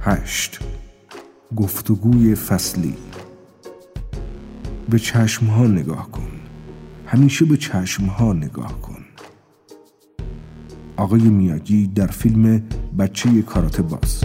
8. گفتگوی فصلی. به چشمها نگاه کن. همیشه به چشمها نگاه کن. آقای میاگی در فیلم بچه کاراته باز.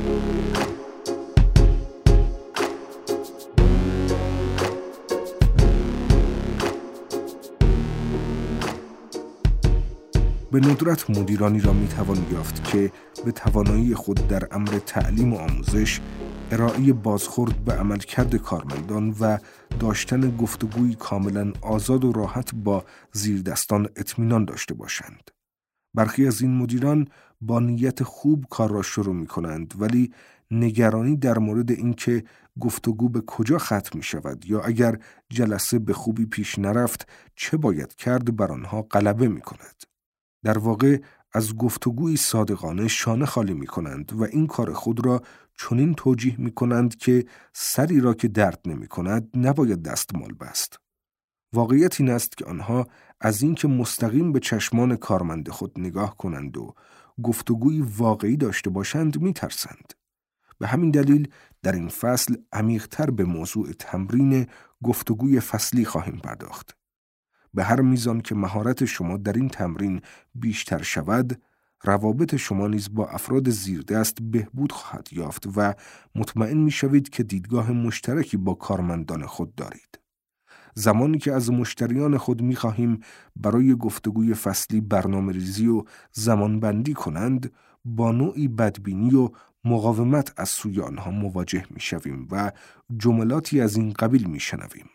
به ندرت مدیرانی را میتوان یافت که به توانایی خود در امر تعلیم و آموزش، ارائه بازخورد به عملکرد کارمندان و داشتن گفتگوی کاملا آزاد و راحت با زیردستان اطمینان داشته باشند. برخی از این مدیران با نیت خوب کار را شروع می کنند، ولی نگرانی در مورد اینکه گفتگو به کجا ختم می شود یا اگر جلسه به خوبی پیش نرفت چه باید کرد بر آنها غلبه می کند. در واقع از گفتگوی صادقانه شانه خالی می کنند و این کار خود را چنین توجیه می کنند که سری را که درد نمی کند نباید دستمال بست. واقعیت این است که آنها از اینکه مستقیم به چشمان کارمند خود نگاه کنند و گفتگوی واقعی داشته باشند می ترسند. به همین دلیل در این فصل عمیق‌تر به موضوع تمرین گفتگوی فصلی خواهیم پرداخت. به هر میزان که مهارت شما در این تمرین بیشتر شود، روابط شما نیز با افراد زیردست بهبود خواهد یافت و مطمئن می‌شوید که دیدگاه مشترکی با کارمندان خود دارید. زمانی که از مشتریان خود می‌خواهیم برای گفتگوی فصلی برنامه‌ریزی و زمانبندی کنند، با نوعی بدبینی و مقاومت از سوی آنها مواجه می‌شویم و جملاتی از این قبیل می‌شنویم: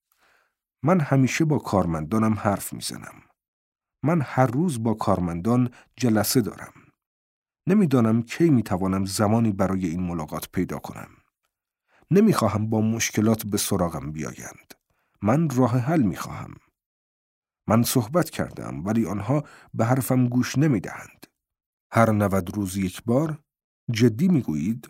من همیشه با کارمندانم حرف میزنم. من هر روز با کارمندان جلسه دارم. نمیدانم کی میتوانم زمانی برای این ملاقات پیدا کنم. نمیخواهم با مشکلات به سراغم بیایند. من راه حل میخواهم. من صحبت کردم ولی آنها به حرفم گوش نمیدهند. هر 90 روز یک بار؟ جدی میگویید؟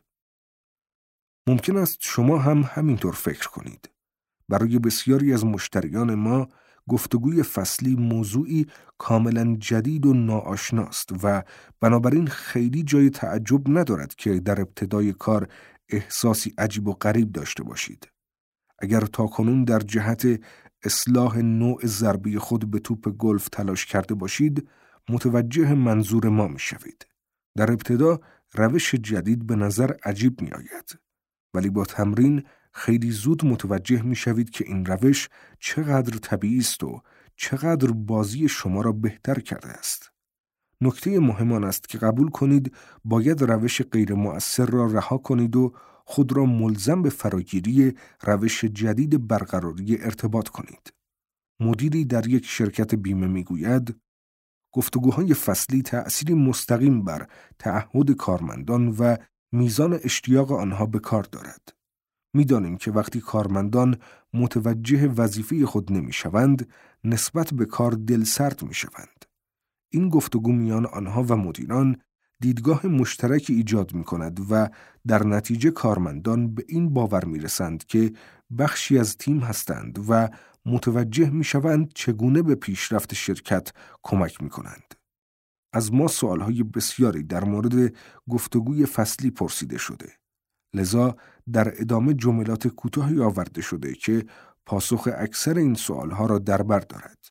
ممکن است شما هم همینطور فکر کنید. برای بسیاری از مشتریان ما گفتگوی فصلی موضوعی کاملا جدید و ناآشناست و بنابراین خیلی جای تعجب ندارد که در ابتدای کار احساسی عجیب و غریب داشته باشید. اگر تاکنون در جهت اصلاح نوع ضربه خود به توپ گلف تلاش کرده باشید، متوجه منظور ما می شوید. در ابتدا روش جدید به نظر عجیب می آید، ولی با تمرین خیلی زود متوجه می شوید که این روش چقدر طبیعی است و چقدر بازی شما را بهتر کرده است. نکته مهم آن است که قبول کنید باید روش غیر مؤثر را رها کنید و خود را ملزم به فراگیری روش جدید برقراری ارتباط کنید. مدیری در یک شرکت بیمه می گوید گفتگوهای فصلی تأثیری مستقیم بر تعهد کارمندان و میزان اشتیاق آنها به کار دارد. می‌دانیم که وقتی کارمندان متوجه وظیفه خود نمی‌شوند، نسبت به کار دلسرد می‌شوند. این گفتگو میان آنها و مدیران دیدگاه مشترکی ایجاد می‌کند و در نتیجه کارمندان به این باور می‌رسند که بخشی از تیم هستند و متوجه می‌شوند چگونه به پیشرفت شرکت کمک می‌کنند. از ما سوال‌های بسیاری در مورد گفتگوی فصلی پرسیده شده. لذا در ادامه جملات کوتاهی آورده شده که پاسخ اکثر این سوالها را در بر دارد.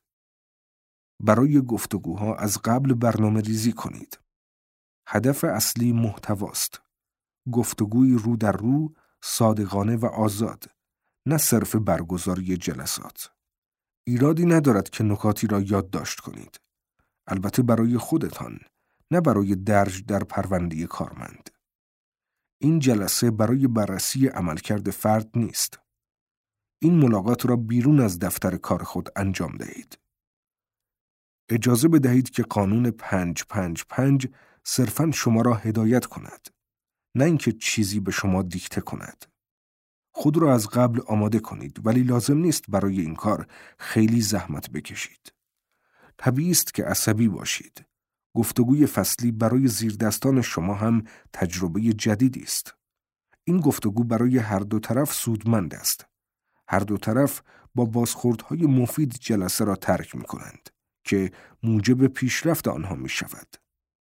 برای گفتگوها از قبل برنامه ریزی کنید. هدف اصلی محتواست. گفتگوی رو در رو، صادقانه و آزاد، نه صرف برگزاری جلسات. ایرادی ندارد که نکاتی را یادداشت کنید. البته برای خودتان، نه برای درج در پرونده کارمند. این جلسه برای بررسی عملکرد فرد نیست. این ملاقات را بیرون از دفتر کار خود انجام دهید. اجازه بدهید که قانون 5-5-5 صرفاً شما را هدایت کند، نه اینکه چیزی به شما دیکته کند. خود را از قبل آماده کنید، ولی لازم نیست برای این کار خیلی زحمت بکشید. طبیعی است که عصبی باشید. گفتگوی فصلی برای زیردستان شما هم تجربه جدیدی است. این گفتگو برای هر دو طرف سودمند است. هر دو طرف با بازخوردهای مفید جلسه را ترک می کنند که موجب پیشرفت آنها می شود.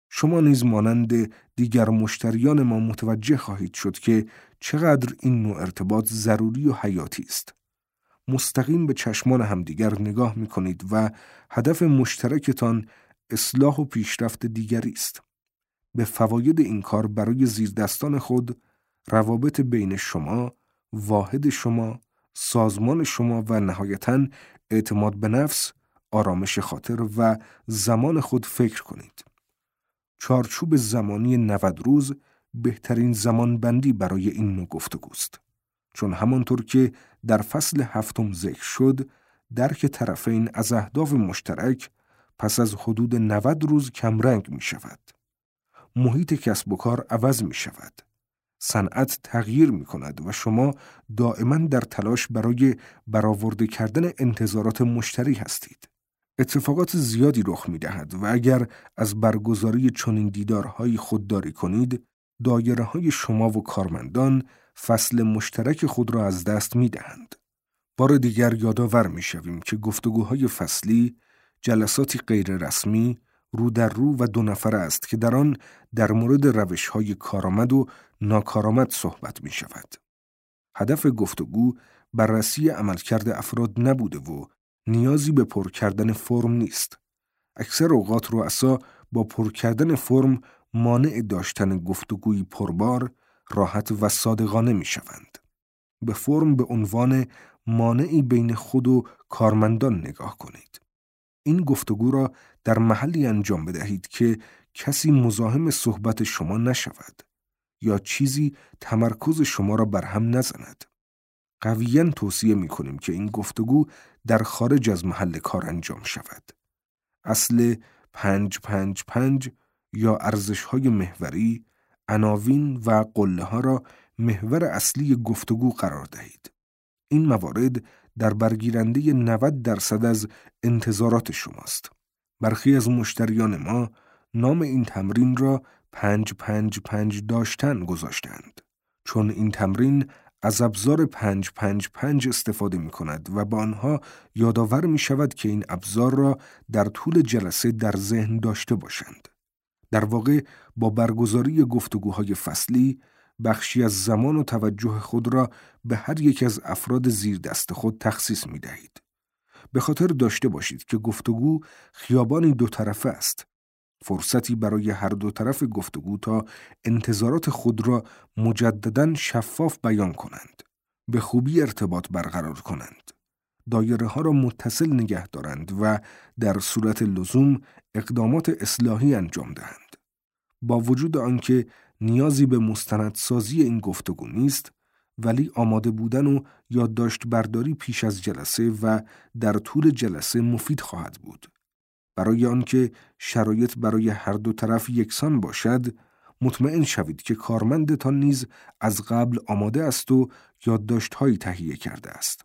شما نیز مانند دیگر مشتریان ما متوجه خواهید شد که چقدر این نوع ارتباط ضروری و حیاتی است. مستقیم به چشمان همدیگر نگاه می کنید و هدف مشترکتان اصلاح و پیشرفت دیگری است. به فواید این کار برای زیردستان خود، روابط بین شما، واحد شما، سازمان شما و نهایتاً اعتماد به نفس، آرامش خاطر و زمان خود فکر کنید. چارچوب زمانی 90 روز بهترین زمان بندی برای این نوع گفتگوست. چون همانطور که در فصل 7 ذکر شد، درک طرفین از اهداف مشترک پس از حدود 90 روز کمرنگ می شود. محیط کسب و کار عوض می شود. صنعت تغییر می کند و شما دائما در تلاش برای برآورده کردن انتظارات مشتری هستید. اتفاقات زیادی رخ می دهد و اگر از برگزاری چنین دیدارهایی خودداری کنید، دایره های شما و کارمندان فصل مشترک خود را از دست می دهند. بار دیگر یادآور می شویم که گفتگوهای فصلی جلساتی غیر رسمی، رو در رو و 2 نفره است که در آن در مورد روش‌های کارآمد و ناکارآمد صحبت می شود. هدف گفتگو بررسی عملکرد افراد نبوده و نیازی به پر کردن فرم نیست. اکثر اوقات رؤسا با پر کردن فرم مانع داشتن گفتگوی پربار، راحت و صادقانه می شوند. به فرم به عنوان مانعی بین خود و کارمندان نگاه کنید. این گفتگو را در محلی انجام بدهید که کسی مزاحم صحبت شما نشود یا چیزی تمرکز شما را بر هم نزند. قویاً توصیه می کنیم که این گفتگو در خارج از محل کار انجام شود. اصل 5-5-5 یا ارزش‌های محوری، عناوین و قله‌ها را محور اصلی گفتگو قرار دهید. این موارد در برگیرنده 90% از انتظارات شماست. برخی از مشتریان ما نام این تمرین را 5-5-5 داشتن گذاشتند، چون این تمرین از ابزار 5-5-5 استفاده می کند و با آنها یادآور می شود که این ابزار را در طول جلسه در ذهن داشته باشند. در واقع با برگزاری گفتگوهای فصلی، بخشی از زمان و توجه خود را به هر یک از افراد زیر دست خود تخصیص می دهید. به خاطر داشته باشید که گفتگو خیابانی 2 طرفه است. فرصتی برای هر 2 طرف گفتگو تا انتظارات خود را مجدداً شفاف بیان کنند، به خوبی ارتباط برقرار کنند، دایره ها را متصل نگه دارند و در صورت لزوم اقدامات اصلاحی انجام دهند. با وجود آنکه نیازی به مستندسازی این گفتگو نیست، ولی آماده بودن و یادداشت برداری پیش از جلسه و در طول جلسه مفید خواهد بود. برای آنکه شرایط برای هر 2 طرف یکسان باشد، مطمئن شوید که کارمندتان نیز از قبل آماده است و یادداشت‌هایی تهیه کرده است.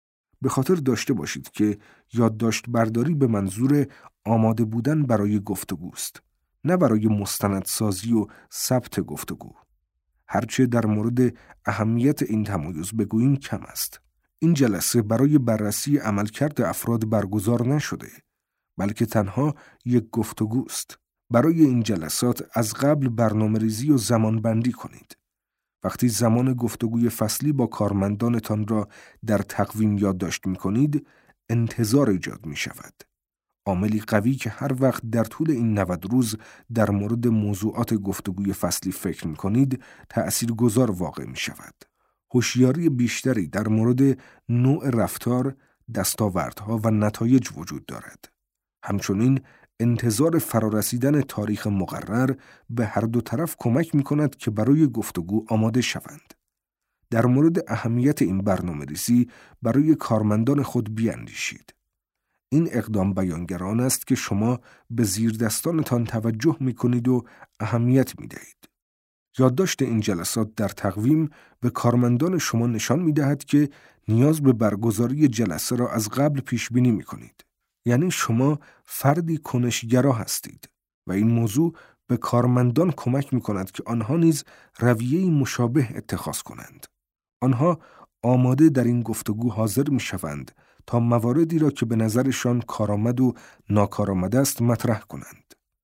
به خاطر داشته باشید که یادداشت برداری به منظور آماده بودن برای گفتگوست، نه برای مستندسازی و ثبت گفتگو. هرچه در مورد اهمیت این تمایز بگوییم کم است. این جلسه برای بررسی عملکرد افراد برگزار نشده، بلکه تنها یک گفتگوست. برای این جلسات از قبل برنامه‌ریزی و زمان بندی کنید. وقتی زمان گفتگوی فصلی با کارمندانتان را در تقویم یادداشت می‌کنید، انتظار ایجاد می‌شود. عاملی قوی که هر وقت در طول این 90 روز در مورد موضوعات گفتگوی فصلی فکر می‌کنید، تأثیرگذار واقع می‌شود. هوشیاری بیشتری در مورد نوع رفتار، دستاوردها و نتایج وجود دارد. همچنین انتظار فرارسیدن تاریخ مقرر به هر 2 طرف کمک می‌کند که برای گفتگو آماده شوند. در مورد اهمیت این برنامه‌ریزی برای کارمندان خود بیاندیشید. این اقدام بیانگران است که شما به زیردستانتان توجه می‌کنید و اهمیت می‌دهید. یادداشت این جلسات در تقویم به کارمندان شما نشان می‌دهد که نیاز به برگزاری جلسه را از قبل پیش‌بینی می‌کنید. یعنی شما فردی کنشگرا هستید و این موضوع به کارمندان کمک می‌کند که آنها نیز رویه‌ای مشابه اتخاذ کنند. آنها آماده در این گفتگو حاضر می‌شوند تا مواردی را که به نظرشان کارآمد و ناکارآمد است مطرح کنند.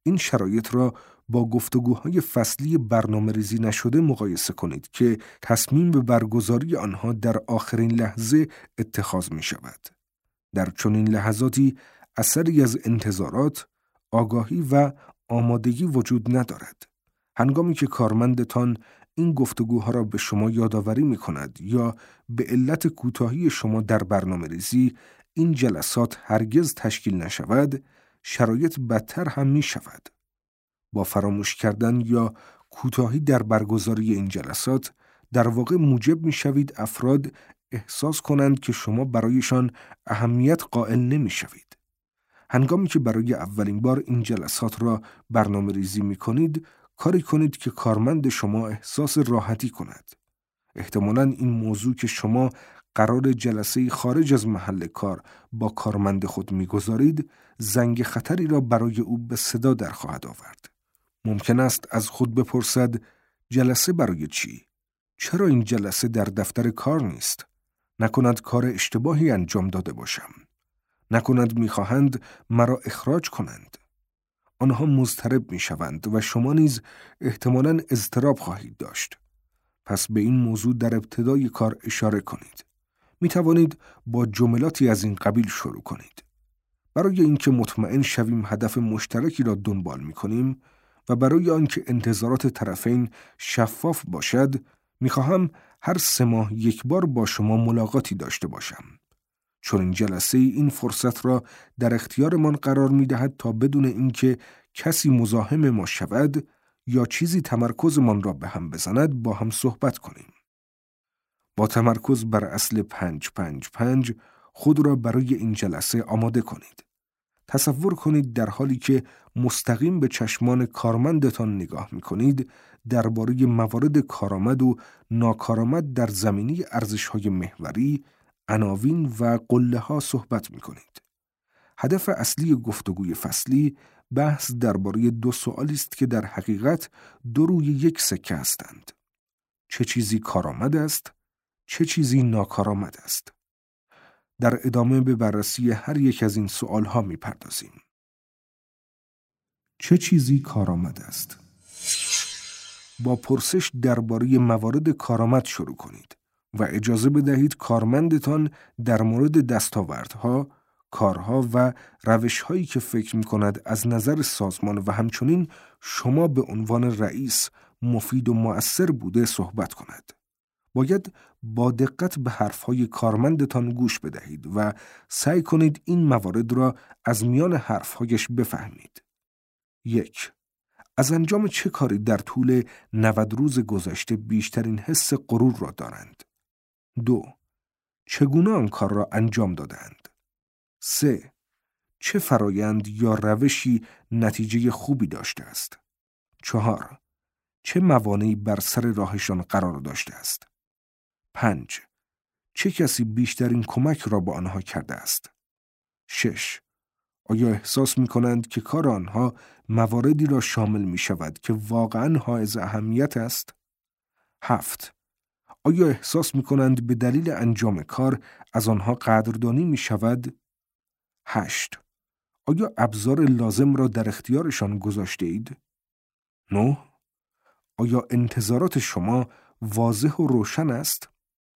این شرایط را با گفتگوهای فصلی برنامه‌ریزی نشده مقایسه کنید که تصمیم به برگزاری آنها در آخرین لحظه اتخاذ می شود. در چنین لحظاتی اثری از انتظارات، آگاهی و آمادگی وجود ندارد. هنگامی که کارمندتان این گفتگوها را به شما یادآوری می کند یا به علت کوتاهی شما در برنامه‌ریزی این جلسات هرگز تشکیل نشود، شرایط بدتر هم می شود. با فراموش کردن یا کوتاهی در برگزاری این جلسات، در واقع موجب می شوید افراد احساس کنند که شما برایشان اهمیت قائل نمی شوید. هنگامی که برای اولین بار این جلسات را برنامه‌ریزی می کنید، کاری کنید که کارمند شما احساس راحتی کند. احتمالاً این موضوع که شما قرار جلسه خارج از محل کار با کارمند خود می‌گذارید، زنگ خطری را برای او به صدا در خواهد آورد. ممکن است از خود بپرسد جلسه برای چی؟ چرا این جلسه در دفتر کار نیست؟ نکند کار اشتباهی انجام داده باشم؟ نکند می‌خواهند مرا اخراج کنند؟ آنها مضطرب می‌شوند و شما نیز احتمالاً اضطراب خواهید داشت. پس به این موضوع در ابتدای کار اشاره کنید. می توانید با جملاتی از این قبیل شروع کنید. برای اینکه مطمئن شویم هدف مشترکی را دنبال می کنیم و برای آنکه انتظارات طرفین شفاف باشد، می خواهم هر 3 ماه یک بار با شما ملاقاتی داشته باشم. چون این جلسه این فرصت را در اختیارمان قرار می دهد تا بدون اینکه کسی مزاحم ما شود یا چیزی تمرکزمان را به هم بزند با هم صحبت کنیم. با تمرکز بر اصل 5-5-5 خود را برای این جلسه آماده کنید. تصور کنید در حالی که مستقیم به چشمان کارمندتان نگاه می کنید، درباره موارد کارآمد و ناکارآمد در زمینه ارزش‌های محوری، عناوین و قله‌ها صحبت می کنید. هدف اصلی گفتگوی فصلی بحث درباره 2 سوالی است که در حقیقت 2 روی یک سکه هستند. چه چیزی کارآمد است؟ چه چیزی ناکارآمد است؟ در ادامه به بررسی هر یک از این سوالها می‌پردازیم. چه چیزی کارآمد است؟ با پرسش درباره موارد کارآمد شروع کنید و اجازه بدهید کارمندتان در مورد دستاوردها، کارها و روش‌هایی که فکر می‌کند از نظر سازمان و همچنین شما به عنوان رئیس مفید و مؤثر بوده صحبت کند. باید با دقت به حرف‌های کارمندتان گوش بدهید و سعی کنید این موارد را از میان حرف‌هایش بفهمید. 1. از انجام چه کاری در طول 90 روز گذشته بیشترین حس غرور را دارند؟ 2. چگونه آن کار را انجام دادند؟ 3. چه فرایند یا روشی نتیجه خوبی داشته است؟ 4. چه موانعی بر سر راهشان قرار داشته است؟ 5. چه کسی بیشترین کمک را با آنها کرده است؟ 6. آیا احساس می کنند که کار آنها مواردی را شامل می شود که واقعاً حائز اهمیت است؟ 7. آیا احساس می کنند به دلیل انجام کار از آنها قدردانی می شود؟ 8. آیا ابزار لازم را در اختیارشان گذاشته اید؟ 9. آیا انتظارات شما واضح و روشن است؟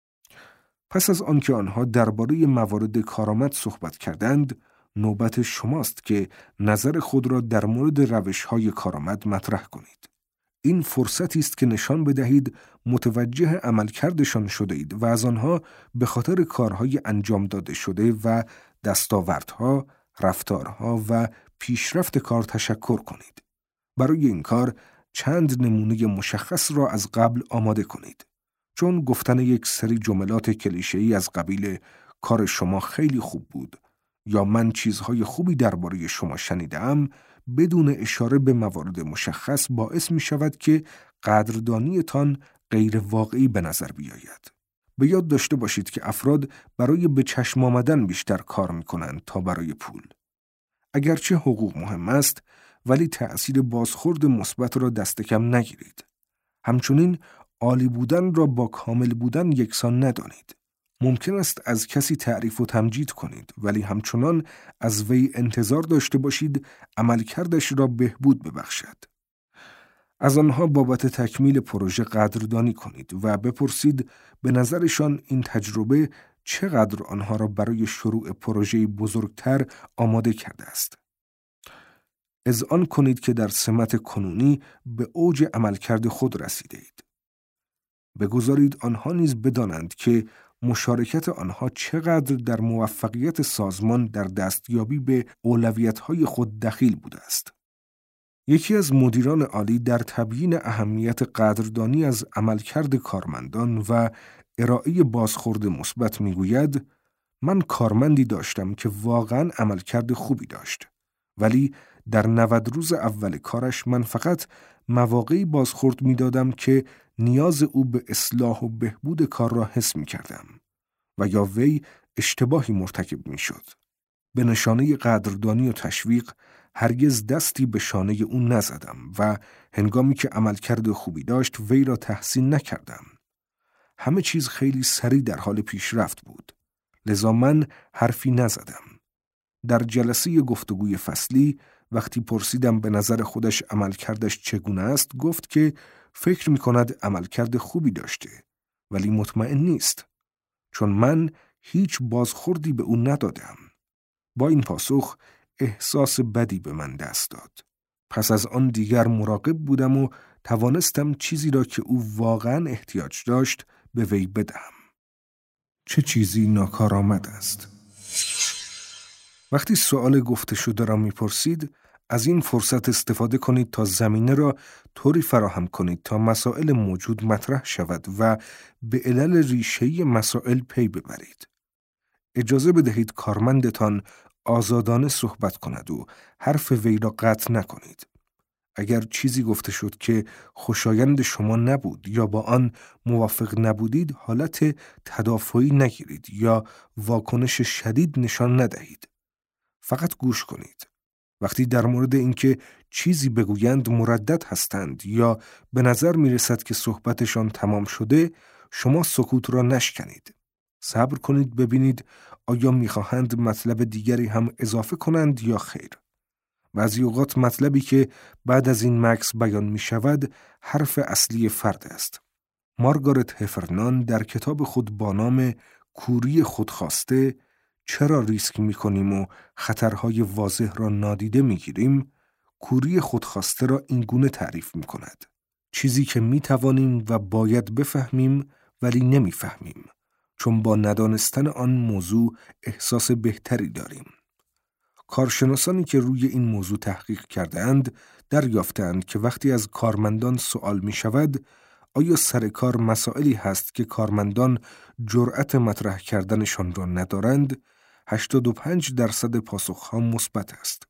پس از آنکه آنها درباره موارد کارآمد صحبت کردند، نوبت شماست که نظر خود را در مورد روش‌های کارآمد مطرح کنید. این فرصتی است که نشان بدهید متوجه عملکردشان شده اید و از آنها به خاطر کارهای انجام داده شده و دستاوردها، رفتارها و پیشرفت کار تشکر کنید. برای این کار چند نمونه مشخص را از قبل آماده کنید. چون گفتن یک سری جملات کلیشه‌ای از قبیل کار شما خیلی خوب بود یا من چیزهای خوبی درباره شما شنیدم بدون اشاره به موارد مشخص باعث می شود که قدردانیتان غیر واقعی به نظر بیاید. به یاد داشته باشید که افراد برای به چشم آمدن بیشتر کار می کنند تا برای پول. اگرچه حقوق مهم است، ولی تأثیر بازخورد مثبت را دست کم نگیرید. همچنین عالی بودن را با کامل بودن یکسان ندانید. ممکن است از کسی تعریف و تمجید کنید، ولی همچنان از وی انتظار داشته باشید عملکردش را بهبود ببخشد. از آنها بابت تکمیل پروژه قدردانی کنید و بپرسید به نظرشان این تجربه چقدر آنها را برای شروع پروژه بزرگتر آماده کرده است. اذعان کنید که در سمت کنونی به اوج عملکرد خود رسیده اید. بگذارید آنها نیز بدانند که مشارکت آنها چقدر در موفقیت سازمان در دستیابی به اولویت‌های خود دخیل بوده است. یکی از مدیران عالی در تبیین اهمیت قدردانی از عملکرد کارمندان و ارائه بازخورد مثبت میگوید: من کارمندی داشتم که واقعاً عملکرد خوبی داشت، ولی در 90 روز اول کارش من فقط مواقعی بازخورد میدادم که نیاز او به اصلاح و بهبود کار را حس می‌کردم و یا وی اشتباهی مرتکب می‌شد. به نشانه قدردانی و تشویق هرگز دستی به شانه او نزدم و هنگامی که عملکرد خوبی داشت وی را تحسین نکردم. همه چیز خیلی سریع در حال پیشرفت بود، لذا من حرفی نزدم. در جلسه گفتگوی فصلی وقتی پرسیدم به نظر خودش عملکردش چگونه است، گفت که فکر می‌کند عملکرد خوبی داشته، ولی مطمئن نیست، چون من هیچ بازخوردی به او ندادم. با این پاسخ احساس بدی به من دست داد. پس از آن دیگر مراقب بودم و توانستم چیزی را که او واقعاً احتیاج داشت به وی بدهم. چه چیزی ناکارآمد است؟ وقتی سؤال گفته شده را می‌پرسید، از این فرصت استفاده کنید تا زمینه را طوری فراهم کنید تا مسائل موجود مطرح شود و به علل ریشه‌ای مسائل پی ببرید. اجازه بدهید کارمندتان آزادانه صحبت کند و حرف وی را قطع نکنید. اگر چیزی گفته شد که خوشایند شما نبود یا با آن موافق نبودید، حالت تدافعی نگیرید یا واکنش شدید نشان ندهید. فقط گوش کنید. وقتی در مورد اینکه چیزی بگویند مردد هستند یا به نظر می رسد که صحبتشان تمام شده، شما سکوت را نشکنید. صبر کنید ببینید آیا می‌خواهند مطلب دیگری هم اضافه کنند یا خیر. بعضی اوقات مطلبی که بعد از این مکث بیان می شود حرف اصلی فرد است. مارگارت هفرنان در کتاب خود با نام کوری خودخواسته، چرا ریسک می کنیم و خطرهای واضح را نادیده می گیریم، کوری خودخواسته را این گونه تعریف می کند: چیزی که می توانیم و باید بفهمیم ولی نمی فهمیم، چون با ندانستن آن موضوع احساس بهتری داریم. کارشناسانی که روی این موضوع تحقیق کرده‌اند دریافتند که وقتی از کارمندان سوال می شود آیا سر کار مسائلی هست که کارمندان جرأت مطرح کردنشان را ندارند، 85% پاسخها مثبت است.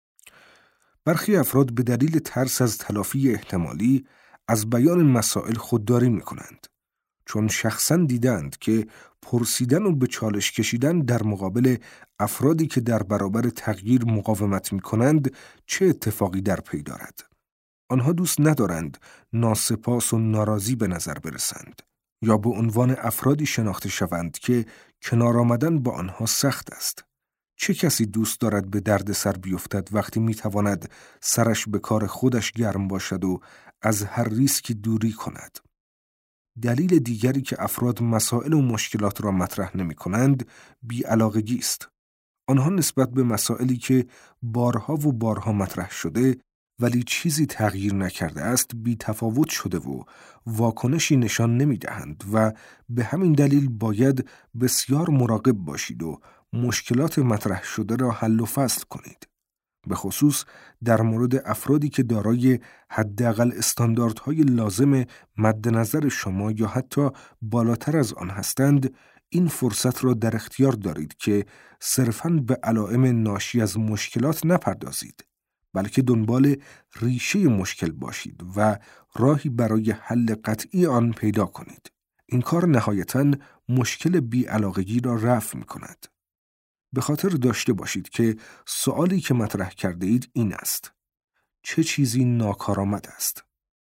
برخی افراد به دلیل ترس از تلافی احتمالی از بیان مسائل خودداری می کنند، چون شخصاً دیدند که پرسیدن و به چالش کشیدن در مقابل افرادی که در برابر تغییر مقاومت می کنند چه اتفاقی در پی دارد. آنها دوست ندارند ناسپاس و ناراضی به نظر برسند یا به عنوان افرادی شناخته شوند که کنار آمدن با آنها سخت است. چه کسی دوست دارد به درد سر بیفتد وقتی می تواند سرش به کار خودش گرم باشد و از هر ریسکی دوری کند؟ دلیل دیگری که افراد مسائل و مشکلات را مطرح نمی کنند بی‌علاقگی است. آنها نسبت به مسائلی که بارها و بارها مطرح شده ولی چیزی تغییر نکرده است بی تفاوت شده و واکنشی نشان نمی دهند و به همین دلیل باید بسیار مراقب باشید و مشکلات مطرح شده را حل و فصل کنید. به خصوص در مورد افرادی که دارای حداقل استانداردهای لازم مد نظر شما یا حتی بالاتر از آن هستند، این فرصت را در اختیار دارید که صرفاً به علائم ناشی از مشکلات نپردازید، بلکه دنبال ریشه مشکل باشید و راهی برای حل قطعی آن پیدا کنید. این کار نهایتاً مشکل بی‌علاقگی را رفع می‌کند. به خاطر داشته باشید که سوالی که مطرح کرده اید این است: چه چیزی ناکارآمد است؟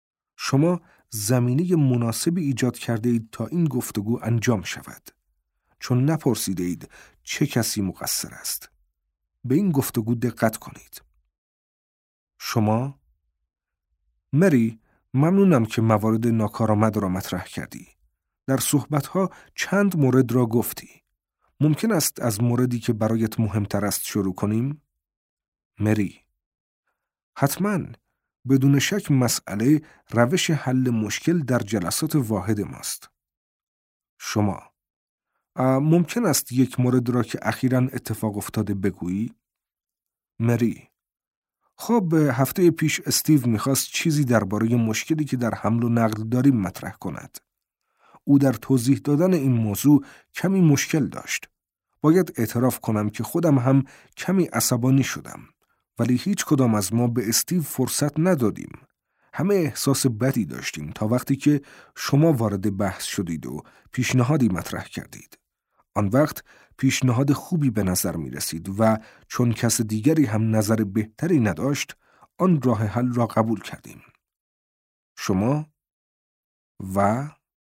شما زمینه مناسبی ایجاد کرده اید تا این گفتگو انجام شود. چون نپرسیده اید چه کسی مقصر است. به این گفتگو دقت کنید. شما؟ مری، ممنونم که موارد ناکارآمد را مطرح کردی. در صحبت‌ها چند مورد را گفتی. ممکن است از موردی که برایت مهمتر است شروع کنیم؟ مری: حتماً. بدون شک مسئله روش حل مشکل در جلسات واحد ماست. شما: ممکن است یک مورد را که اخیراً اتفاق افتاده بگویی؟ مری: خب هفته پیش استیو میخواست چیزی درباره مشکلی که در حمل و نقل داریم مطرح کند. او در توضیح دادن این موضوع کمی مشکل داشت. باید اعتراف کنم که خودم هم کمی عصبانی شدم. ولی هیچ کدام از ما به استیو فرصت ندادیم. همه احساس بدی داشتیم تا وقتی که شما وارد بحث شدید و پیشنهادی مطرح کردید. آن وقت پیشنهاد خوبی به نظر می رسید و چون کس دیگری هم نظر بهتری نداشت، آن راه حل را قبول کردیم. شما و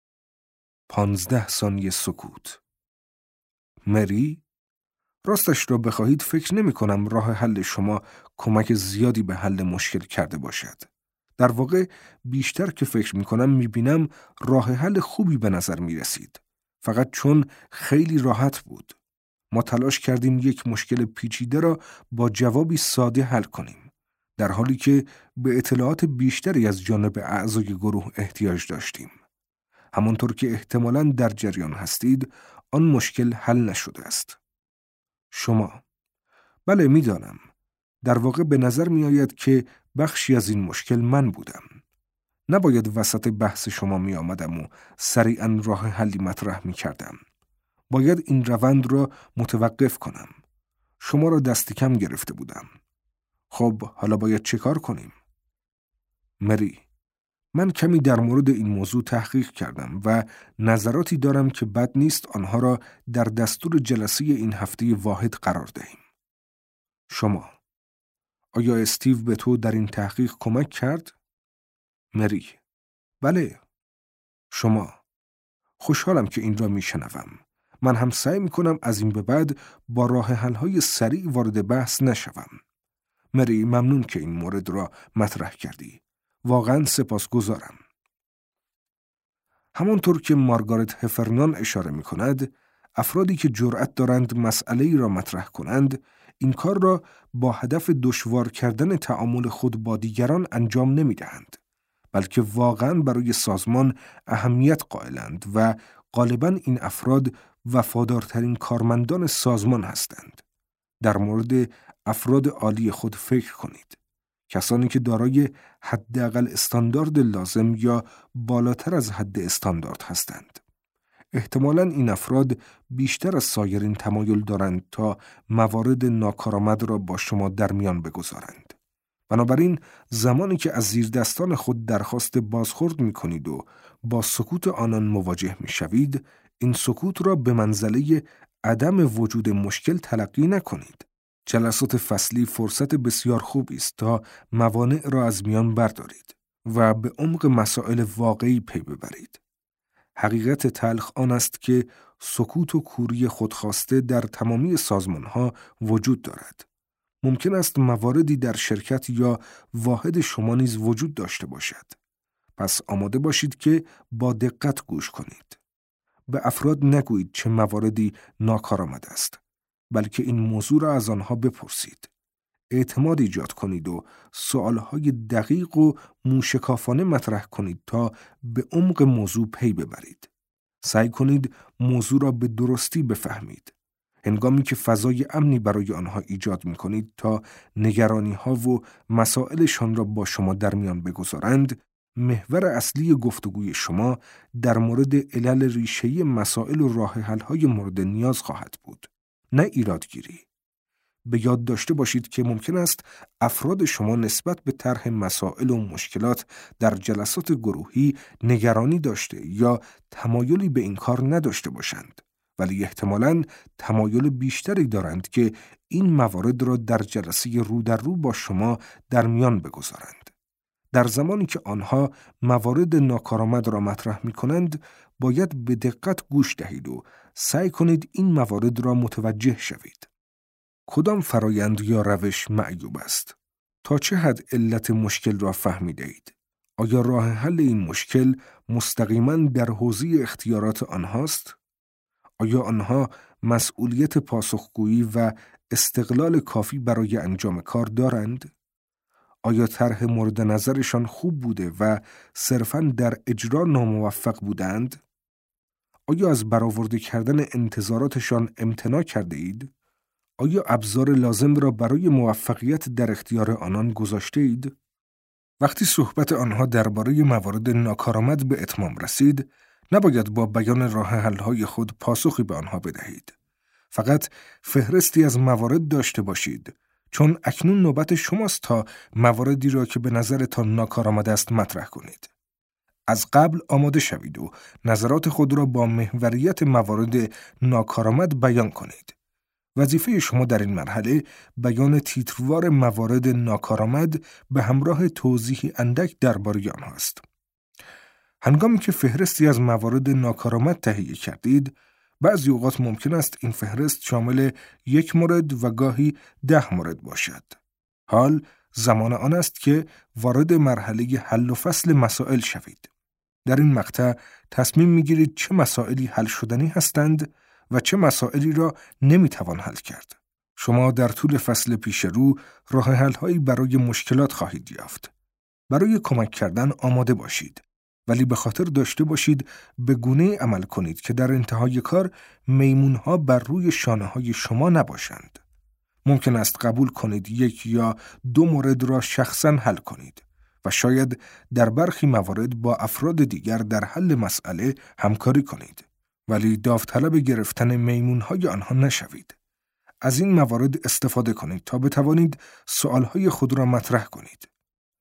15 ثانیه سکوت. مری: راستش را بخواهید فکر نمی کنم راه حل شما کمک زیادی به حل مشکل کرده باشد. در واقع بیشتر که فکر می کنم می بینم راه حل خوبی به نظر می رسید. فقط چون خیلی راحت بود. ما تلاش کردیم یک مشکل پیچیده را با جوابی ساده حل کنیم. در حالی که به اطلاعات بیشتری از جانب اعضای گروه احتیاج داشتیم. همانطور که احتمالاً در جریان هستید، آن مشکل حل نشده است. شما: بله میدانم. در واقع به نظر می آید که بخشی از این مشکل من بودم. نباید وسط بحث شما می آمدم و سریعاً راه حلی مطرح می کردم. باید این روند را متوقف کنم. شما را دست کم گرفته بودم. خب حالا باید چه کار کنیم؟ مری: من کمی در مورد این موضوع تحقیق کردم و نظراتی دارم که بد نیست آنها را در دستور جلسه این هفته واحد قرار دهیم. شما: آیا استیو به تو در این تحقیق کمک کرد؟ مری: بله. شما: خوشحالم که این را میشنوم. من هم سعی میکنم از این به بعد با راه حل‌های سریع وارد بحث نشوم. مری، ممنون که این مورد را مطرح کردی. واقعاً سپاسگزارم. همانطور که مارگارت هفرنان اشاره می کند، افرادی که جرأت دارند مسئله‌ای را مطرح کنند، این کار را با هدف دشوار کردن تعامل خود با دیگران انجام نمی دهند، بلکه واقعاً برای سازمان اهمیت قائلند و غالباً این افراد وفادارترین کارمندان سازمان هستند. در مورد افراد عالی خود فکر کنید. کسانی که دارای حداقل استاندارد لازم یا بالاتر از حد استاندارد هستند. احتمالاً این افراد بیشتر از سایرین تمایل دارند تا موارد ناکارآمد را با شما در میان بگذارند. بنابراین زمانی که از زیردستان خود درخواست بازخورد می کنید و با سکوت آنان مواجه می شوید، این سکوت را به منزله عدم وجود مشکل تلقی نکنید. جلسات فصلی فرصت بسیار خوبی است تا موانع را از میان بردارید و به عمق مسائل واقعی پی ببرید. حقیقت تلخ آن است که سکوت و کوری خودخواسته در تمامی سازمان‌ها وجود دارد. ممکن است مواردی در شرکت یا واحد شما نیز وجود داشته باشد. پس آماده باشید که با دقت گوش کنید. به افراد نگویید چه مواردی ناکارآمد است، بلکه این موضوع را از آنها بپرسید. اعتماد ایجاد کنید و سوالهای دقیق و موشکافانه مطرح کنید تا به عمق موضوع پی ببرید. سعی کنید موضوع را به درستی بفهمید. هنگامی که فضای امنی برای آنها ایجاد می کنید تا نگرانی ها و مسائلشان را با شما در میان بگذارند، محور اصلی گفتگوی شما در مورد علل ریشه‌ای مسائل و راه حل‌های مورد نیاز خواهد بود، نه ایرادگیری. به یاد داشته باشید که ممکن است افراد شما نسبت به طرح مسائل و مشکلات در جلسات گروهی نگرانی داشته یا تمایلی به این کار نداشته باشند، ولی احتمالاً تمایل بیشتری دارند که این موارد را در جلسه رو در رو با شما در میان بگذارند. در زمانی که آنها موارد ناکارآمد را مطرح می کنند، باید به دقت گوش دهید و سعی کنید این موارد را متوجه شوید. کدام فرایند یا روش معیوب است؟ تا چه حد علت مشکل را فهمیده اید؟ آیا راه حل این مشکل مستقیما در حوزه اختیارات آنهاست؟ آیا آنها مسئولیت پاسخگویی و استقلال کافی برای انجام کار دارند؟ آیا طرح مورد نظرشان خوب بوده و صرفاً در اجرا ناموفق بودند؟ آیا از برآورده کردن انتظاراتشان امتناع کرده اید؟ آیا ابزار لازم را برای موفقیت در اختیار آنان گذاشته اید؟ وقتی صحبت آنها درباره موارد ناکارآمد به اتمام رسید، نباید با بیان راه حل‌های خود پاسخی به آنها بدهید. فقط فهرستی از موارد داشته باشید، چون اکنون نوبت شماست تا مواردی را که به نظرتان ناکارآمد است مطرح کنید. از قبل آماده شوید و نظرات خود را با محوریت موارد ناکارآمد بیان کنید. وظیفه شما در این مرحله بیان تیتروار موارد ناکارآمد به همراه توضیحی اندک درباره آنها است. هنگامی که فهرستی از موارد ناکارآمد تهیه کردید، بعضی اوقات ممکن است این فهرست شامل 1 مورد و گاهی 10 مورد باشد. حال زمان آن است که وارد مرحله حل و فصل مسائل شوید. در این مقطع تصمیم می‌گیرید چه مسائلی حل شدنی هستند و چه مسائلی را نمی‌توان حل کرد. شما در طول فصل پیش رو راه حل‌هایی برای مشکلات خواهید یافت. برای کمک کردن آماده باشید، ولی به خاطر داشته باشید به گونه‌ای عمل کنید که در انتهای کار میمون‌ها بر روی شانه‌های شما نباشند. ممکن است قبول کنید 1 یا 2 مورد را شخصاً حل کنید و شاید در برخی موارد با افراد دیگر در حل مسئله همکاری کنید، ولی داوطلب گرفتن میمون‌های آنها نشوید. از این موارد استفاده کنید تا بتوانید سوال‌های خود را مطرح کنید.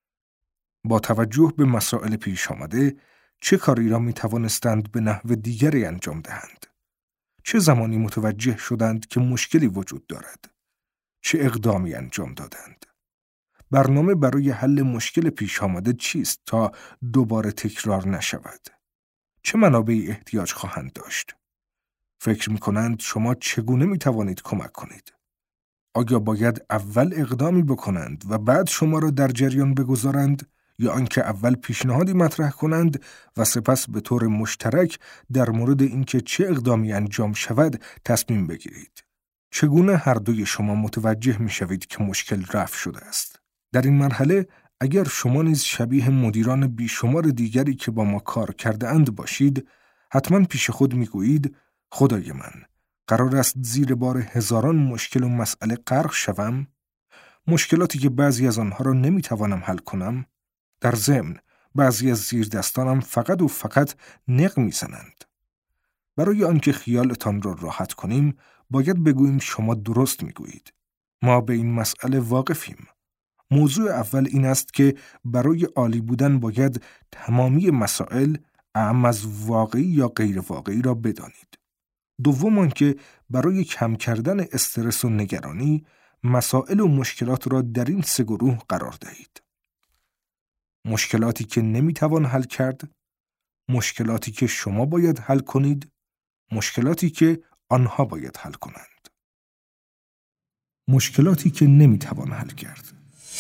با توجه به مسائل پیش آمده، چه کاری را می توانستند به نحو دیگری انجام دهند؟ چه زمانی متوجه شدند که مشکلی وجود دارد؟ چه اقدامی انجام دادند؟ برنامه برای حل مشکل پیش آمده چیست تا دوباره تکرار نشود؟ چه منابعی احتیاج خواهند داشت؟ فکر می کنند شما چگونه می توانید کمک کنید؟ آیا باید اول اقدامی بکنند و بعد شما را در جریان بگذارند، یا آنکه اول پیشنهادی مطرح کنند و سپس به طور مشترک در مورد اینکه چه اقدامی انجام شود تصمیم بگیرید؟ چگونه هر دوی شما متوجه می شوید که مشکل رفع شده است؟ در این مرحله اگر شما نیز شبیه مدیران بیشمار دیگری که با ما کار کرده اند باشید، حتما پیش خود می گویید خدای من، قرار است زیر بار هزاران مشکل و مسئله غرق شوم؟ مشکلاتی که بعضی از آنها را نمی توانم حل کنم؟ در ضمن بعضی از زیردستانم فقط و فقط نق می‌زنند. برای آنکه خیالتان را راحت کنیم، باید بگوییم شما درست می‌گویید. ما به این مسئله واقفیم. موضوع اول این است که برای عالی بودن باید تمامی مسائل، اعم از واقعی یا غیر واقعی را بدانید. دوم آنکه برای کم کردن استرس و نگرانی، مسائل و مشکلات را در این 3 گروه قرار دهید. مشکلاتی که نمیتوان حل کرد، مشکلاتی که شما باید حل کنید، مشکلاتی که آنها باید حل کنند. مشکلاتی که نمیتوان حل کرد.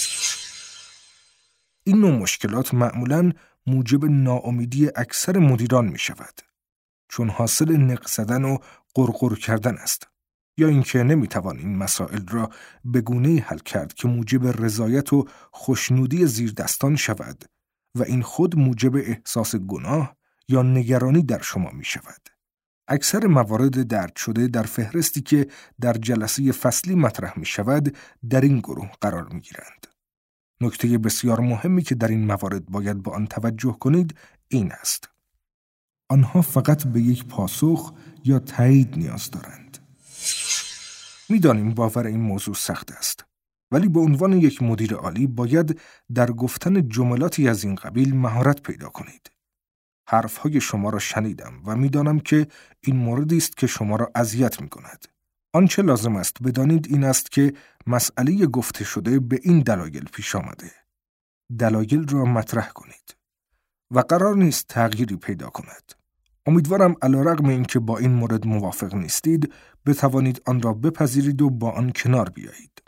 این نوع مشکلات معمولاً موجب ناامیدی اکثر مدیران می شود، چون حاصل نق زدن و قرقر کردن است، یا اینکه نمیتوان این مسائل را به گونه‌ای حل کرد که موجب رضایت و خوشنودی زیردستان شود و این خود موجب احساس گناه یا نگرانی در شما می شود. اکثر موارد درج شده در فهرستی که در جلسه فصلی مطرح می شود در این گروه قرار می گیرند. نکته بسیار مهمی که در این موارد باید به آن توجه کنید این است: آنها فقط به یک پاسخ یا تایید نیاز دارند. می‌دانیم باور این موضوع سخت است، ولی به عنوان یک مدیر عالی باید در گفتن جملاتی از این قبیل مهارت پیدا کنید. حرفهای شما را شنیدم و می‌دانم که این موردی است که شما را اذیت می‌کند. آنچه لازم است بدانید این است که مسئله گفته شده به این دلایل پیش آمده. دلایل را مطرح کنید و قرار نیست تغییری پیدا کند. امیدوارم علیرغم اینکه با این مورد موافق نیستید، بتوانید آن را بپذیرید و با آن کنار بیایید.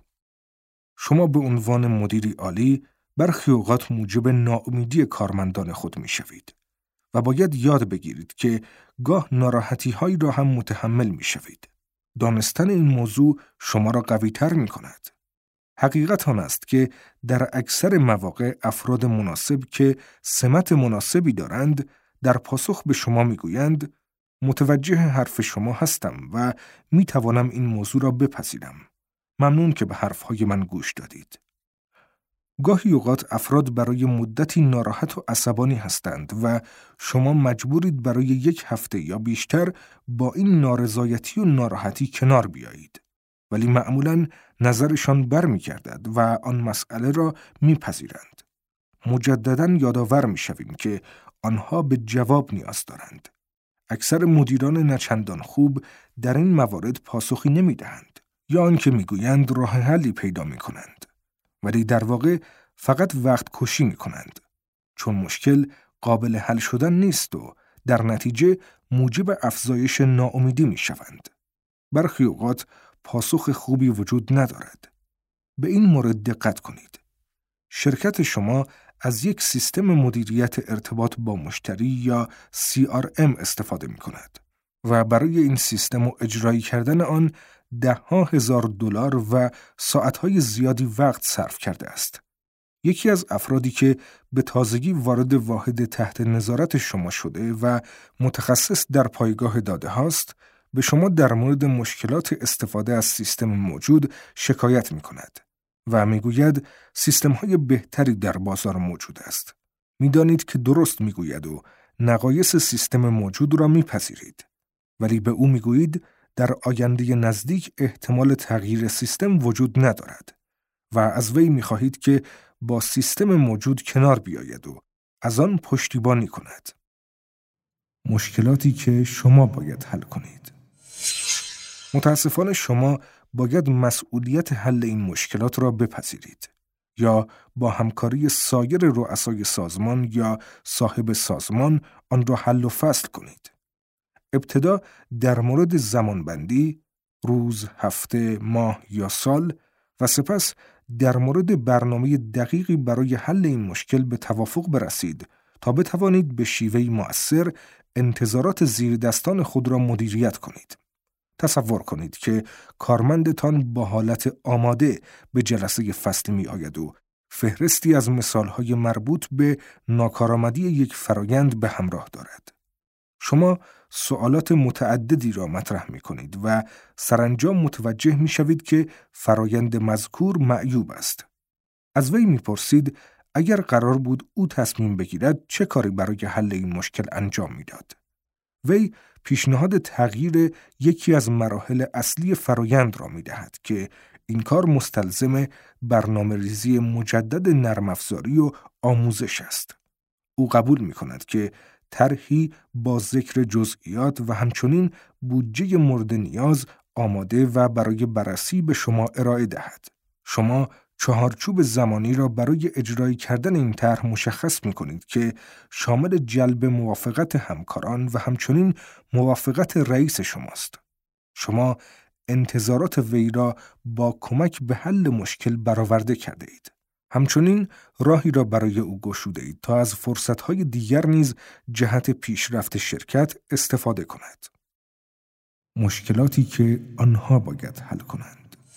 شما به عنوان مدیری عالی برخی اوقات موجب ناامیدی کارمندان خود می‌شوید و باید یاد بگیرید که گاه ناراحتی‌هایی را هم متحمل می‌شوید. دانستن این موضوع شما را قوی‌تر می‌کند. حقیقت آن است که در اکثر مواقع افراد مناسب که سمت مناسبی دارند در پاسخ به شما میگویند متوجه حرف شما هستم و میتوانم این موضوع را بپذیرم. ممنون که به حرفهای من گوش دادید. گاهی اوقات افراد برای مدتی ناراحت و عصبانی هستند و شما مجبورید برای 1 هفته یا بیشتر با این نارضایتی و ناراحتی کنار بیایید. ولی معمولاً نظرشان برمیگردد و آن مسئله را میپذیرند. مجدداً یادآور میشویم که آنها به جواب نیاز دارند. اکثر مدیران نچندان خوب در این موارد پاسخی نمیدهند یا آنکه میگویند راه حلی پیدا میکنند، ولی در واقع فقط وقت کشی میکنند، چون مشکل قابل حل شدن نیست و در نتیجه موجب افزایش ناامیدی میشوند. برخی اوقات پاسخ خوبی وجود ندارد. به این مورد دقت کنید. شرکت شما از یک سیستم مدیریت ارتباط با مشتری یا CRM استفاده می کند و برای این سیستم و اجرایی کردن آن $10,000 و ساعتهای زیادی وقت صرف کرده است. یکی از افرادی که به تازگی وارد واحد تحت نظارت شما شده و متخصص در پایگاه داده هاست، به شما در مورد مشکلات استفاده از سیستم موجود شکایت می کند و می گوید سیستم های بهتری در بازار موجود است. می دانید که درست می گوید و نقایص سیستم موجود را می پذیرید. ولی به او می گویید در آینده نزدیک احتمال تغییر سیستم وجود ندارد و از وی می خواهید که با سیستم موجود کنار بیاید و از آن پشتیبانی کند. مشکلاتی که شما باید حل کنید. متاسفانه شما باید مسئولیت حل این مشکلات را بپذیرید یا با همکاری سایر رؤسای سازمان یا صاحب سازمان آن را حل و فصل کنید. ابتدا در مورد زمانبندی، روز، هفته، ماه یا سال و سپس در مورد برنامه دقیقی برای حل این مشکل به توافق برسید تا بتوانید به شیوهی مؤثر انتظارات زیردستان خود را مدیریت کنید. تصور کنید که کارمندتان با حالت آماده به جلسه فصلی می آید و فهرستی از مثالهای مربوط به ناکارآمدی یک فرایند به همراه دارد. شما سوالات متعددی را مطرح می کنید و سرانجام متوجه می شوید که فرایند مذکور معیوب است. از وی می پرسید اگر قرار بود او تصمیم بگیرد چه کاری برای حل این مشکل انجام می داد. وی پیشنهاد تغییر یکی از مراحل اصلی فرایند را می دهد که این کار مستلزم برنامه‌ریزی مجدد نرم افزاری و آموزش است. او قبول می کند که طرحی با ذکر جزئیات و همچنین بودجه مورد نیاز آماده و برای بررسی به شما ارائه دهد. شما چهارچوب زمانی را برای اجرای کردن این طرح مشخص می کنید که شامل جلب موافقت همکاران و همچنین موافقت رئیس شماست. شما انتظارات وی را با کمک به حل مشکل برآورده کرده اید. همچنین راهی را برای او گشوده اید تا از فرصت‌های دیگر نیز جهت پیشرفت شرکت استفاده کند. مشکلاتی که آنها باید حل کنند.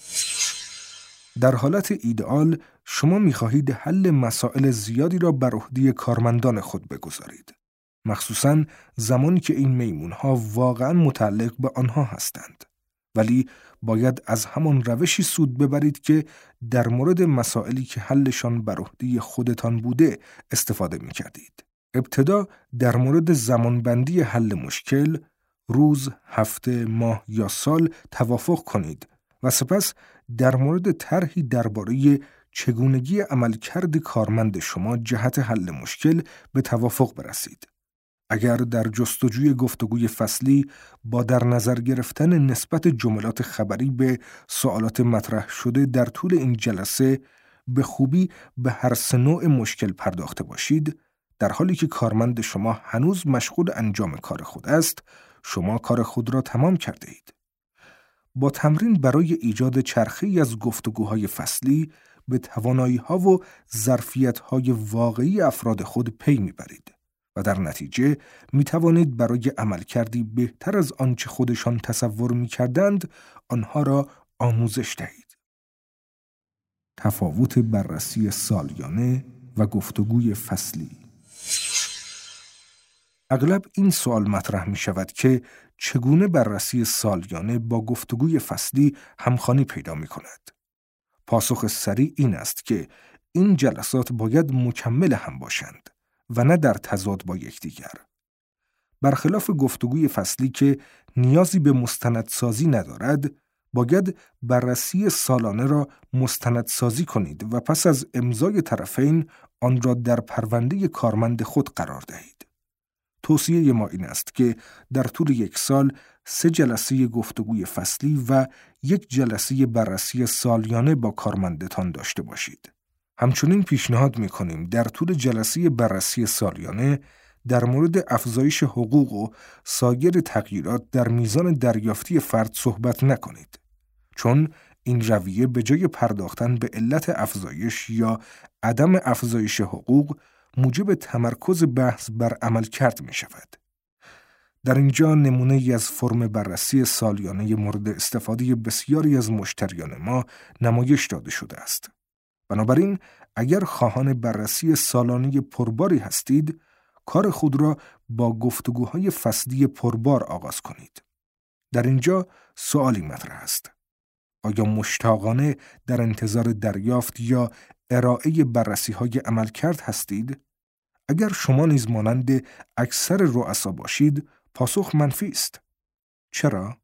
در حالت ایدئال شما می‌خواهید حل مسائل زیادی را بر عهده کارمندان خود بگذارید، مخصوصاً زمانی که این میمون‌ها واقعاً متعلق به آنها هستند. ولی باید از همان روشی سود ببرید که در مورد مسائلی که حلشان بر عهده خودتان بوده استفاده می‌کردید. ابتدا در مورد زمانبندی حل مشکل، روز، هفته، ماه یا سال توافق کنید و سپس در مورد طرحی درباره چگونگی عملکرد کارمند شما جهت حل مشکل به توافق برسید. اگر در جستجوی گفتگوی فصلی با در نظر گرفتن نسبت جملات خبری به سوالات مطرح شده در طول این جلسه به خوبی به هر سه نوع مشکل پرداخته باشید، در حالی که کارمند شما هنوز مشغول انجام کار خود است، شما کار خود را تمام کرده اید. با تمرین برای ایجاد چرخه‌ای از گفتگوهای فصلی به توانایی‌ها و ظرفیت‌های واقعی افراد خود پی می‌برید و در نتیجه می‌توانید برای عملکردی بهتر از آنچه خودشان تصور می‌کردند، آنها را آموزش دهید. تفاوت بررسی سالیانه و گفتگوی فصلی. اغلب این سوال مطرح می شود که چگونه بررسی سالیانه با گفتگوی فصلی همخوانی پیدا می کند؟ پاسخ سریع این است که این جلسات باید مکمل هم باشند و نه در تضاد با یکدیگر. برخلاف گفتگوی فصلی که نیازی به مستندسازی ندارد، باید بررسی سالانه را مستندسازی کنید و پس از امضای طرفین آن را در پرونده کارمند خود قرار دهید. توصیه ما این است که در طول 1 سال 3 جلسه گفتگوی فصلی و 1 جلسه بررسی سالیانه با کارمندتان داشته باشید. همچنین پیشنهاد می‌کنیم در طول جلسه بررسی سالیانه در مورد افزایش حقوق و سایر تغییرات در میزان دریافتی فرد صحبت نکنید، چون این رویه به جای پرداختن به علت افزایش یا عدم افزایش حقوق موجب تمرکز بحث بر عملکرد می شود. در اینجا نمونه ای از فرم بررسی سالیانه مورد استفاده بسیاری از مشتریان ما نمایش داده شده است. بنابراین اگر خواهان بررسی سالانه پرباری هستید، کار خود را با گفتگوهای فصلی پربار آغاز کنید. در اینجا سوالی مطرح است: آیا مشتاقانه در انتظار دریافت یا ارائه بررسی‌های عملکرد هستید؟ اگر شما نیز مانند اکثر رؤسا باشید، پاسخ منفی است. چرا؟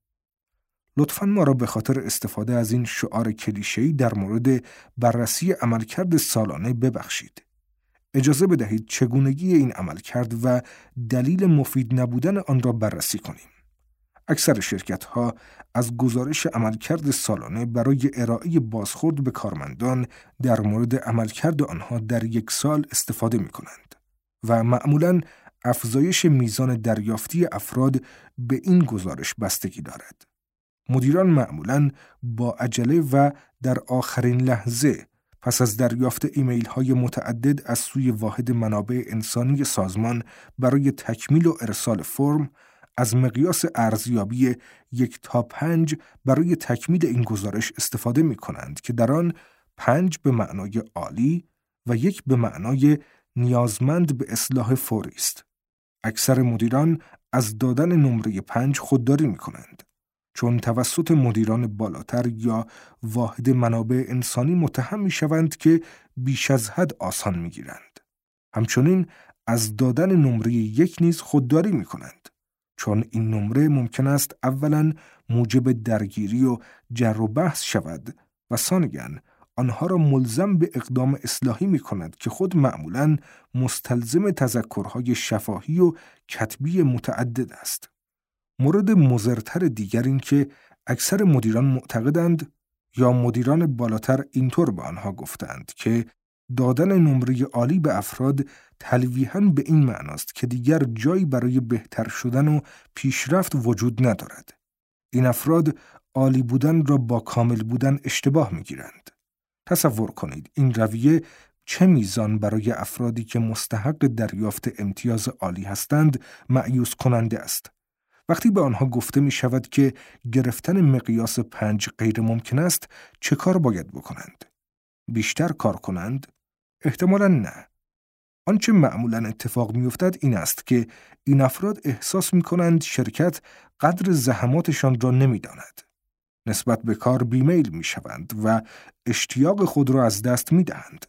لطفاً ما را به خاطر استفاده از این شعار کلیشه‌ای در مورد بررسی عملکرد سالانه ببخشید. اجازه بدهید چگونگی این عملکرد و دلیل مفید نبودن آن را بررسی کنیم. اکثر شرکت‌ها از گزارش عملکرد سالانه برای ارائه بازخورد به کارمندان در مورد عملکرد آنها در 1 سال استفاده می‌کنند و معمولاً افزایش میزان دریافتی افراد به این گزارش بستگی دارد. مدیران معمولاً با عجله و در آخرین لحظه پس از دریافت ایمیل‌های متعدد از سوی واحد منابع انسانی سازمان برای تکمیل و ارسال فرم، از مقیاس ارزیابی 1 تا 5 برای تکمیل این گزارش استفاده می کنند که در آن 5 به معنای عالی و 1 به معنای نیازمند به اصلاح فوری است. اکثر مدیران از دادن نمره 5 خودداری می کنند، چون توسط مدیران بالاتر یا واحد منابع انسانی متهم می شوند که بیش از حد آسان می گیرند. همچنین از دادن نمره 1 نیز خودداری می کنند، چون این نمره ممکن است اولاً موجب درگیری و جر و بحث شود و ثانیاً آنها را ملزم به اقدام اصلاحی می کند که خود معمولاً مستلزم تذکرهای شفاهی و کتبی متعدد است. مورد مضرتر دیگر این که اکثر مدیران معتقدند یا مدیران بالاتر اینطور به آنها گفتند که دادن نمره عالی به افراد تلویحاً به این معناست که دیگر جایی برای بهتر شدن و پیشرفت وجود ندارد. این افراد عالی بودن را با کامل بودن اشتباه می‌گیرند. تصور کنید این رویه چه میزان برای افرادی که مستحق دریافت امتیاز عالی هستند مأیوس کننده است. وقتی به آنها گفته می شود که گرفتن مقیاس 5 غیر ممکن است، چه کار باید بکنند؟ بیشتر کار کنند؟ احتمالاً نه. آنچه معمولاً اتفاق می افتد این است که این افراد احساس می کنند شرکت قدر زحماتشان را نمی داند. نسبت به کار بیمیل می شوند و اشتیاق خود را از دست می دهند.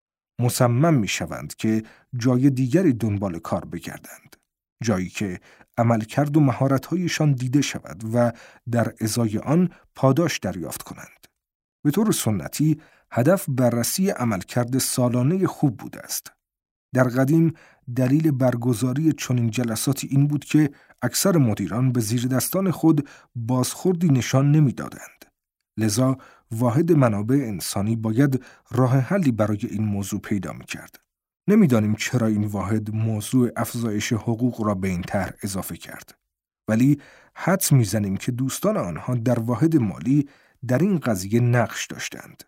مصمم می شوند که جای دیگری دنبال کار بگردند. جایی که عملکرد و مهارت‌هایشان دیده شود و در ازای آن پاداش دریافت کنند. به طور سنتی هدف بررسی عملکرد سالانه خوب بوده است. در قدیم دلیل برگزاری چنین جلساتی این بود که اکثر مدیران به زیردستان خود بازخوردی نشان نمی‌دادند. لذا واحد منابع انسانی باید راه حلی برای این موضوع پیدا می‌کرد. نمیدانیم چرا این واحد موضوع افزایش حقوق را به این طرح اضافه کرد. ولی حدس میزنیم که دوستان آنها در واحد مالی در این قضیه نقش داشتند.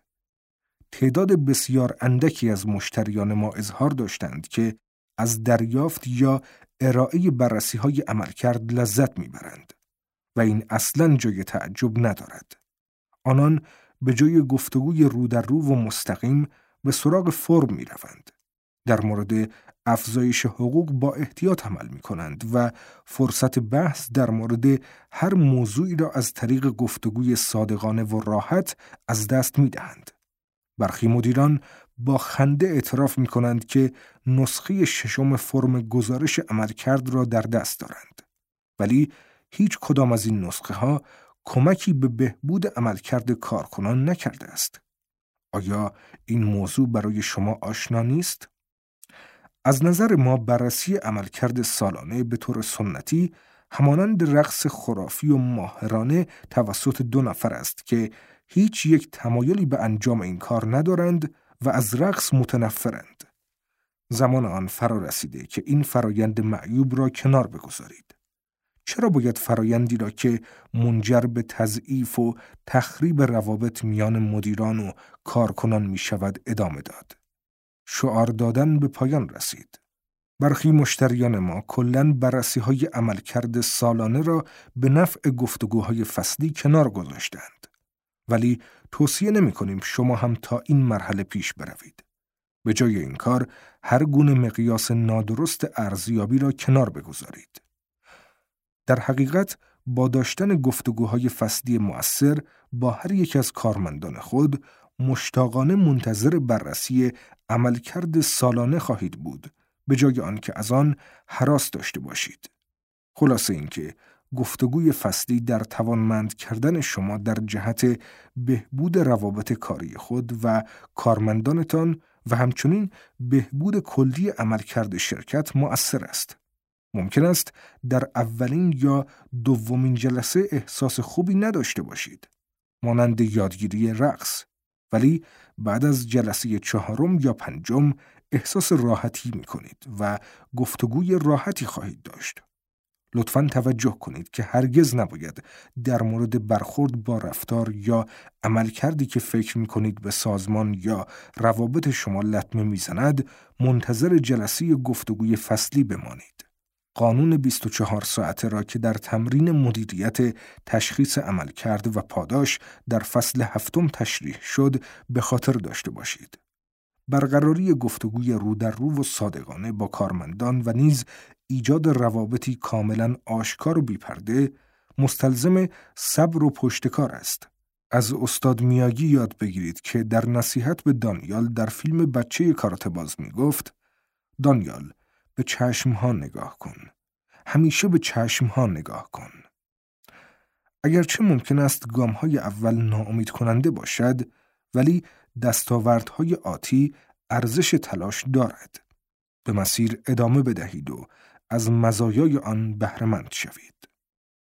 تعداد بسیار اندکی از مشتریان ما اظهار داشتند که از دریافت یا ارائه بررسی‌های عملکرد لذت میبرند و این اصلاً جای تعجب ندارد. آنان به جای گفتگوی رو در رو و مستقیم به سراغ فرم میروند. در مورد افزایش حقوق با احتیاط عمل می‌کنند و فرصت بحث در مورد هر موضوعی را از طریق گفتگوی صادقانه و راحت از دست می‌دهند. برخی مدیران با خنده اعتراف می‌کنند که نسخه ششم فرم گزارش عملکرد را در دست دارند. ولی هیچ کدام از این نسخه‌ها کمکی به بهبود عملکرد کارکنان نکرده است. آیا این موضوع برای شما آشنا نیست؟ از نظر ما بررسی عملکرد سالانه به طور سنتی همانند رقص خرافی و ماهرانه توسط 2 نفر است که هیچ یک تمایلی به انجام این کار ندارند و از رقص متنفرند. زمان آن فرا رسیده که این فرایند معیوب را کنار بگذارید. چرا باید فرایندی را که منجر به تضعیف و تخریب روابط میان مدیران و کارکنان می شود ادامه داد؟ شعار دادن به پایان رسید. برخی مشتریان ما کلاً بررسی‌های عملکرد سالانه را به نفع گفتگوهای فصلی کنار گذاشتند. ولی توصیه نمی‌کنیم شما هم تا این مرحله پیش بروید. به جای این کار هر گونه مقیاس نادرست ارزیابی را کنار بگذارید. در حقیقت با داشتن گفتگوهای فصلی مؤثر با هر یک از کارمندان خود مشتاقانه منتظر بررسی عملکرد سالانه خواهید بود به جای آنکه از آن هراس داشته باشید. خلاصه اینکه گفتگوی فصلی در توانمند کردن شما در جهت بهبود روابط کاری خود و کارمندانتان و همچنین بهبود کلی عملکرد شرکت مؤثر است. ممکن است در اولین یا دومین جلسه احساس خوبی نداشته باشید، مانند یادگیری رقص، ولی بعد از جلسه 4 یا 5 احساس راحتی می کنید و گفتگوی راحتی خواهید داشت. لطفاً توجه کنید که هرگز نباید در مورد برخورد با رفتار یا عملکردی که فکر می کنید به سازمان یا روابط شما لطمه می زند منتظر جلسه گفتگوی فصلی بمانید. قانون 24 ساعته را که در تمرین مدیریت تشخیص عملکرد و پاداش در فصل 7 تشریح شد به خاطر داشته باشید. برقراری گفتگوی رو در رو و صادقانه با کارمندان و نیز ایجاد روابطی کاملا آشکار و بی‌پرده مستلزم صبر و پشتکار است. از استاد میاگی یاد بگیرید که در نصیحت به دانیال در فیلم بچه کاراته باز می گفت: دانیال، به چشمها نگاه کن. همیشه به چشمها نگاه کن. اگرچه ممکن است گام‌های اول ناامید کننده باشد، ولی دستاوردهای آتی ارزش تلاش دارد. به مسیر ادامه بدهید و از مزایای آن بهره مند شوید.